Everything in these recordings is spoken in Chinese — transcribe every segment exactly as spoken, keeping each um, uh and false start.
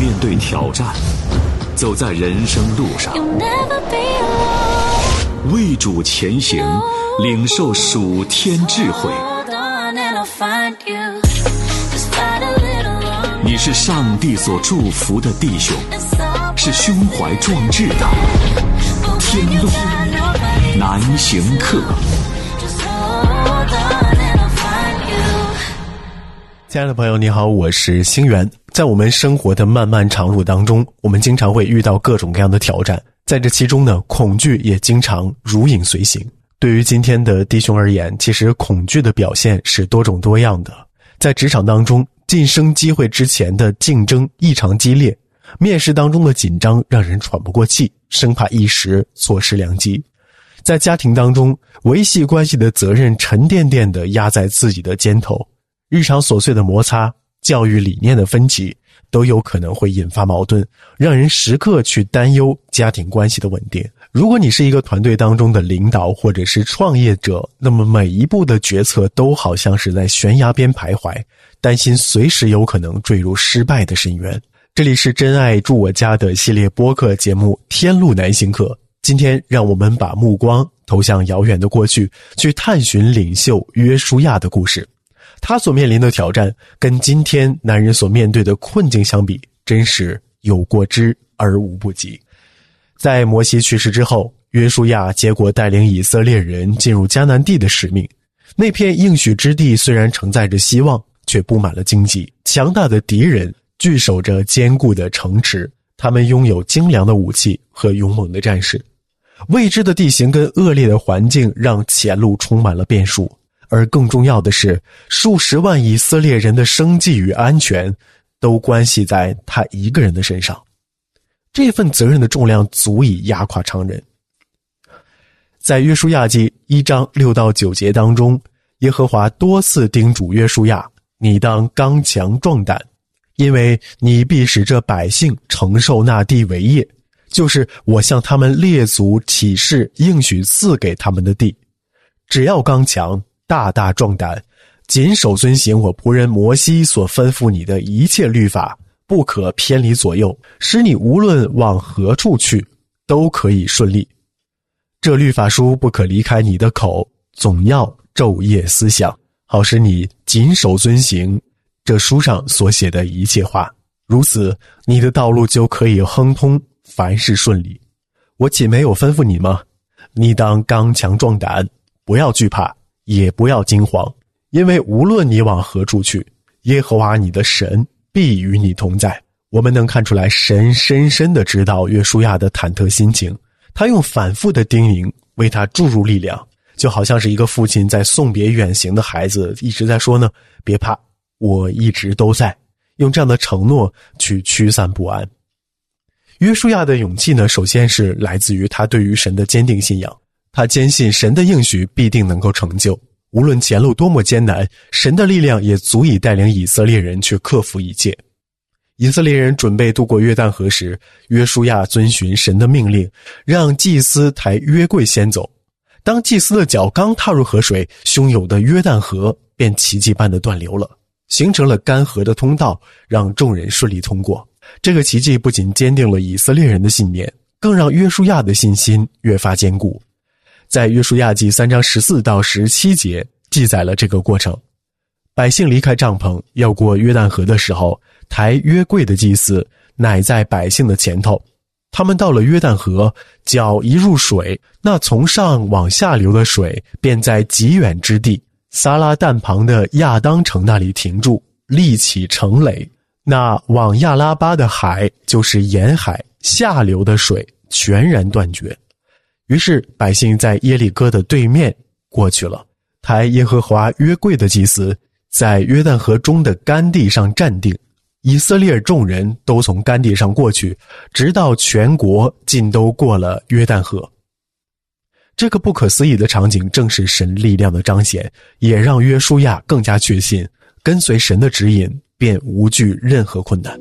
面对挑战，走在人生路上，为主前行，领受属天智慧。你是上帝所祝福的弟兄，是胸怀壮志的天路难行客。 亲爱的朋友你好，我是星源。在我们生活的漫漫长路当中，我们经常会遇到各种各样的挑战，在这其中呢，恐惧也经常如影随形。对于今天的弟兄而言，其实恐惧的表现是多种多样的。在职场当中，晋升机会之前的竞争异常激烈，面试当中的紧张让人喘不过气，生怕一时错失良机。在家庭当中，维系关系的责任沉甸甸地压在自己的肩头，日常琐碎的摩擦，教育理念的分歧，都有可能会引发矛盾，让人时刻去担忧家庭关系的稳定。如果你是一个团队当中的领导或者是创业者，那么每一步的决策都好像是在悬崖边徘徊，担心随时有可能坠入失败的深渊。这里是真爱住我家的系列播客节目《天路难行客》，今天让我们把目光投向遥远的过去，去探寻领袖约书亚的故事。他所面临的挑战跟今天男人所面对的困境相比，真是有过之而无不及。在摩西去世之后，约书亚接过带领以色列人进入迦南地的使命。那片应许之地虽然承载着希望，却布满了荆棘，强大的敌人据守着坚固的城池，他们拥有精良的武器和勇猛的战士。未知的地形跟恶劣的环境让前路充满了变数，而更重要的是，数十万以色列人的生计与安全都关系在他一个人的身上。这份责任的重量足以压垮常人。在约书亚记一章六到九节当中，耶和华多次叮嘱约书亚，你当刚强壮胆，因为你必使这百姓承受那地为业，就是我向他们列祖起誓应许赐给他们的地。只要刚强，大大壮胆，谨守遵行我仆人摩西所吩咐你的一切律法，不可偏离左右，使你无论往何处去，都可以顺利。这律法书不可离开你的口，总要昼夜思想，好使你谨守遵行这书上所写的一切话，如此你的道路就可以亨通，凡事顺利。我岂没有吩咐你吗？你当刚强壮胆，不要惧怕，也不要惊慌，因为无论你往何处去，耶和华你的神必与你同在。我们能看出来，神深深地知道约书亚的忐忑心情，他用反复的叮咛为他注入力量，就好像是一个父亲在送别远行的孩子，一直在说呢，别怕，我一直都在，用这样的承诺去驱散不安。约书亚的勇气呢，首先是来自于他对于神的坚定信仰，他坚信神的应许必定能够成就，无论前路多么艰难，神的力量也足以带领以色列人去克服一切。以色列人准备渡过约旦河时，约书亚遵循神的命令，让祭司抬约柜先走。当祭司的脚刚踏入河水，汹涌的约旦河便奇迹般的断流了，形成了干涸的通道，让众人顺利通过。这个奇迹不仅坚定了以色列人的信念，更让约书亚的信心越发坚固。在约书亚记三章十四到十七节记载了这个过程。百姓离开帐篷要过约旦河的时候，抬约柜的祭司乃在百姓的前头。他们到了约旦河，脚一入水，那从上往下流的水便在极远之地撒拉旦旁的亚当城那里停住，立起城垒。那往亚拉巴的海，就是沿海下流的水全然断绝。于是百姓在耶利哥的对面过去了。抬耶和华约柜的祭司在约旦河中的干地上站定，以色列众人都从干地上过去，直到全国尽都过了约旦河。这个不可思议的场景正是神力量的彰显，也让约书亚更加确信，跟随神的指引便无惧任何困难。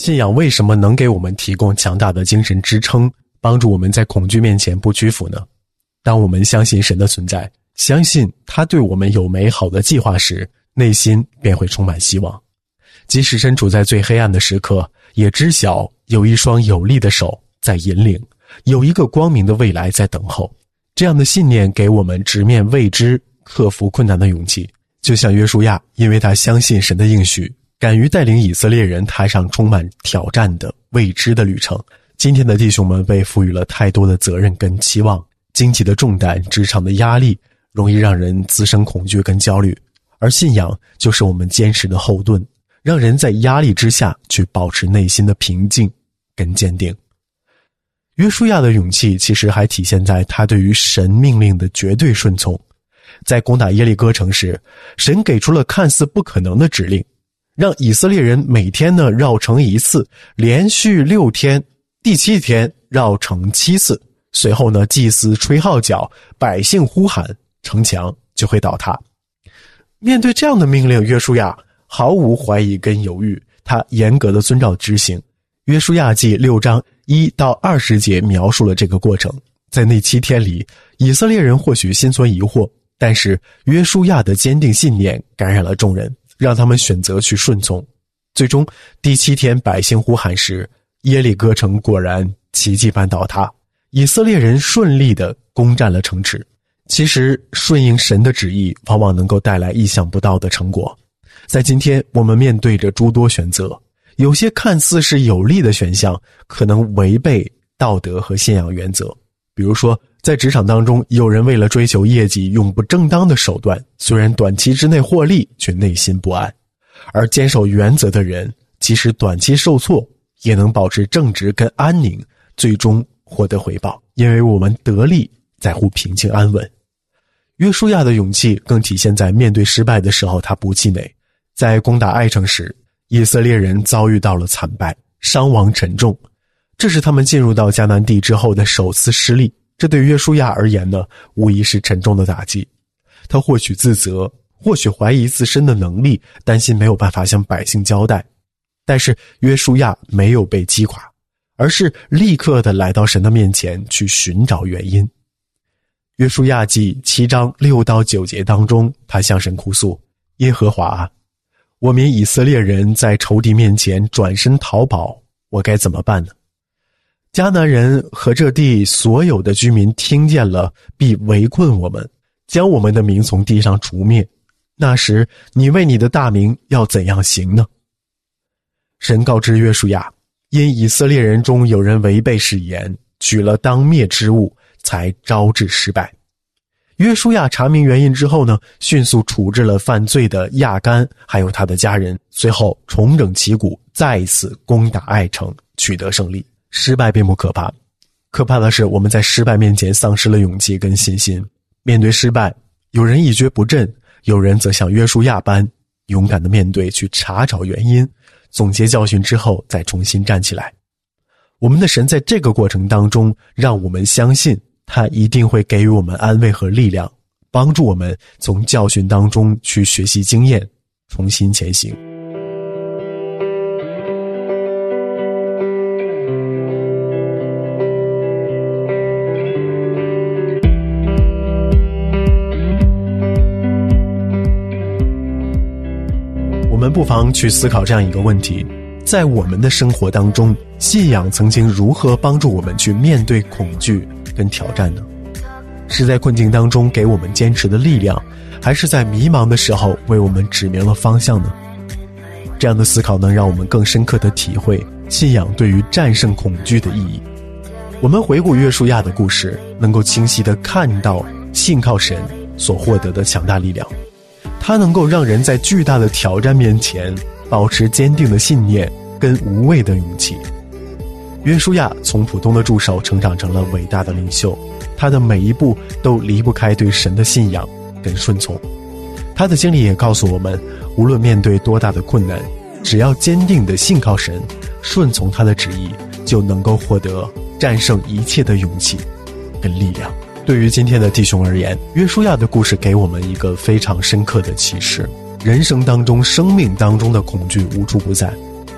信仰为什么能给我们提供强大的精神支撑，帮助我们在恐惧面前不屈服呢？当我们相信神的存在，相信他对我们有美好的计划时，内心便会充满希望。即使身处在最黑暗的时刻，也知晓有一双有力的手在引领，有一个光明的未来在等候。这样的信念给我们直面未知、克服困难的勇气。就像约书亚，因为他相信神的应许，敢于带领以色列人踏上充满挑战的未知的旅程。今天的弟兄们被赋予了太多的责任跟期望，经济的重担、职场的压力，容易让人滋生恐惧跟焦虑。而信仰就是我们坚实的后盾，让人在压力之下去保持内心的平静跟坚定。约书亚的勇气其实还体现在他对于神命令的绝对顺从。在攻打耶利哥城时，神给出了看似不可能的指令，让以色列人每天呢绕城一次，连续六天，第七天绕城七次。随后呢，祭司吹号角，百姓呼喊，城墙就会倒塌。面对这样的命令，约书亚毫无怀疑跟犹豫，他严格的遵照执行。约书亚记六章一到二十节描述了这个过程。在那七天里，以色列人或许心存疑惑，但是约书亚的坚定信念感染了众人，让他们选择去顺从。最终第七天百姓呼喊时，耶利哥城果然奇迹般倒塌，以色列人顺利地攻占了城池。其实顺应神的旨意往往能够带来意想不到的成果。在今天我们面对着诸多选择，有些看似是有利的选项，可能违背道德和信仰原则。比如说在职场当中，有人为了追求业绩用不正当的手段，虽然短期之内获利，却内心不安。而坚守原则的人，即使短期受挫，也能保持正直跟安宁，最终获得回报。因为我们得力在乎平静安稳。约书亚的勇气更体现在面对失败的时候，他不气馁。在攻打爱城时，以色列人遭遇到了惨败，伤亡沉重，这是他们进入到迦南地之后的首次失利。这对约书亚而言呢，无疑是沉重的打击。他或许自责，或许怀疑自身的能力，担心没有办法向百姓交代。但是约书亚没有被击垮，而是立刻的来到神的面前去寻找原因。约书亚记七章六到九节当中，他向神哭诉：耶和华啊，我民以色列人在仇敌面前转身逃跑，我该怎么办呢？迦南人和这地所有的居民听见了，必围困我们，将我们的名从地上除灭。那时你为你的大名要怎样行呢？神告知约书亚，因以色列人中有人违背誓言，取了当灭之物，才招致失败。约书亚查明原因之后呢，迅速处置了犯罪的亚干还有他的家人，随后重整旗鼓，再一次攻打爱城，取得胜利。失败并不可怕，可怕的是我们在失败面前丧失了勇气跟信心。面对失败，有人一蹶不振，有人则像约书亚般勇敢地面对，去查找原因，总结教训之后再重新站起来。我们的神在这个过程当中，让我们相信他一定会给予我们安慰和力量，帮助我们从教训当中去学习经验，重新前行。我们不妨去思考这样一个问题，在我们的生活当中，信仰曾经如何帮助我们去面对恐惧跟挑战呢？是在困境当中给我们坚持的力量，还是在迷茫的时候为我们指明了方向呢？这样的思考能让我们更深刻地体会信仰对于战胜恐惧的意义。我们回顾约书亚的故事，能够清晰地看到信靠神所获得的强大力量。它能够让人在巨大的挑战面前保持坚定的信念跟无畏的勇气。约书亚从普通的助手成长成了伟大的领袖，他的每一步都离不开对神的信仰跟顺从。他的经历也告诉我们，无论面对多大的困难，只要坚定地信靠神，顺从他的旨意，就能够获得战胜一切的勇气跟力量。对于今天的弟兄而言，约书亚的故事给我们一个非常深刻的启示：人生当中、生命当中的恐惧无处不在，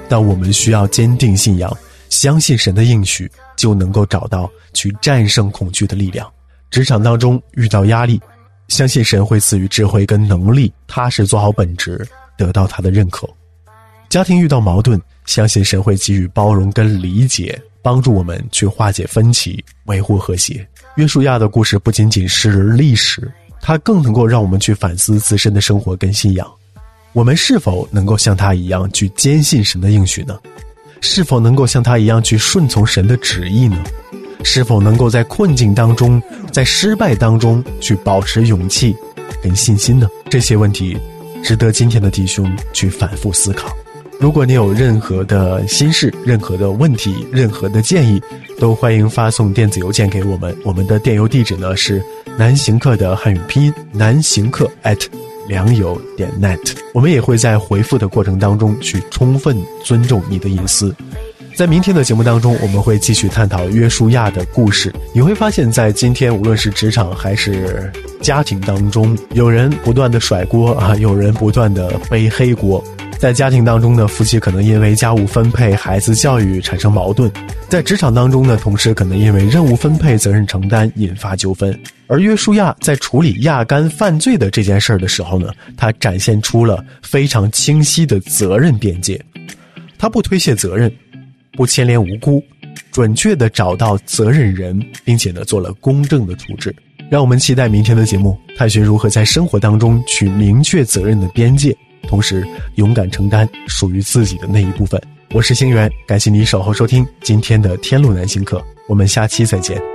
但我们需要坚定信仰，相信神的应许，就能够找到去战胜恐惧的力量。职场当中遇到压力，相信神会赐予智慧跟能力，踏实做好本职，得到他的认可。家庭遇到矛盾，相信神会给予包容跟理解，帮助我们去化解分歧，维护和谐。约书亚的故事不仅仅是历史，它更能够让我们去反思自身的生活跟信仰。我们是否能够像他一样去坚信神的应许呢？是否能够像他一样去顺从神的旨意呢？是否能够在困境当中，在失败当中去保持勇气跟信心呢？这些问题值得今天的弟兄去反复思考。如果你有任何的心事，任何的问题，任何的建议，都欢迎发送电子邮件给我们。我们的电邮地址呢是南行客的汉语拼音南行客 at 良友点 net。 我们也会在回复的过程当中去充分尊重你的隐私。在明天的节目当中，我们会继续探讨约书亚的故事。你会发现在今天无论是职场还是家庭当中，有人不断的甩锅啊，有人不断的背黑锅。在家庭当中呢，夫妻可能因为家务分配、孩子教育产生矛盾；在职场当中呢，同事可能因为任务分配、责任承担引发纠纷。而约书亚在处理亚干犯罪的这件事的时候呢，他展现出了非常清晰的责任边界。他不推卸责任，不牵连无辜，准确地找到责任人，并且呢做了公正的处置。让我们期待明天的节目，探寻如何在生活当中去明确责任的边界，同时勇敢承担属于自己的那一部分。我是星源，感谢你守候收听今天的天路南行课，我们下期再见。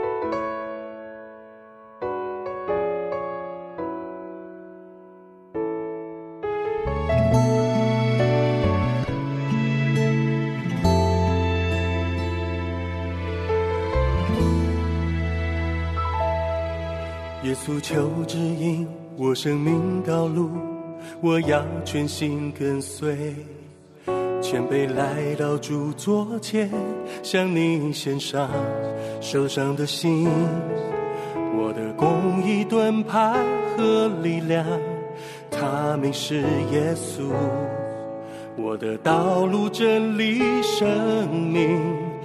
耶稣求指引我生命道路，我要全心跟随，谦卑来到主座前，向你献上受伤的心。我的公义盾牌和力量，他名是耶稣。我的道路真理生命，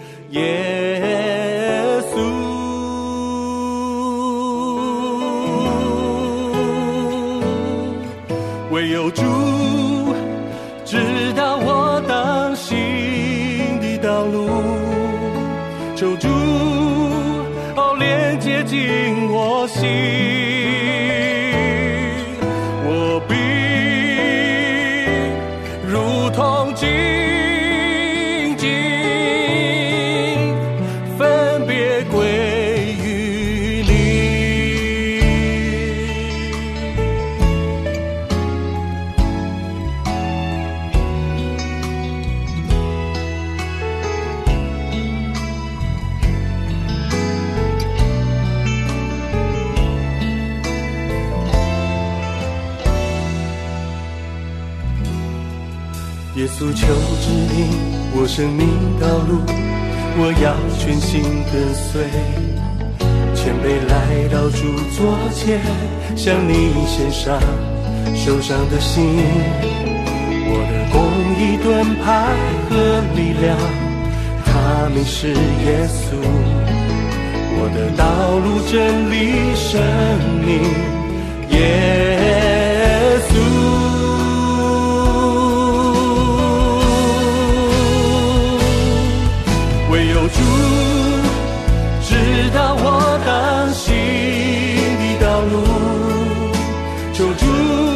耶稣。唯有主知道我当行的道路，求主哦连接进我心，我必如同荆棘分别归于你。耶稣求指引我生命道路，我要全心跟随，谦卑来到主座前，向你献上受伤的心。我的公义盾牌和力量，他名是耶稣。我的道路真理生命，耶稣。唯有主知道我当行的道路，求主